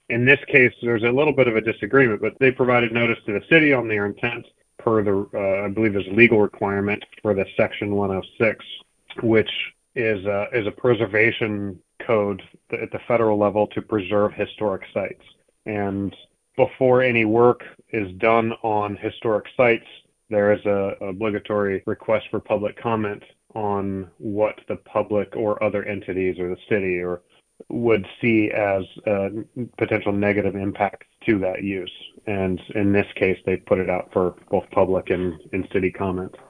In this case, there's a little bit of a disagreement, but they provided notice to the city on their intent per the, I believe there's a legal requirement for the Section 106, which is a preservation code at the federal level to preserve historic sites. And before any work is done on historic sites, there is a obligatory request for public comment on what the public or other entities or the city or would see as potential negative impacts to that use. And in this case, they put it out for both public and city comment.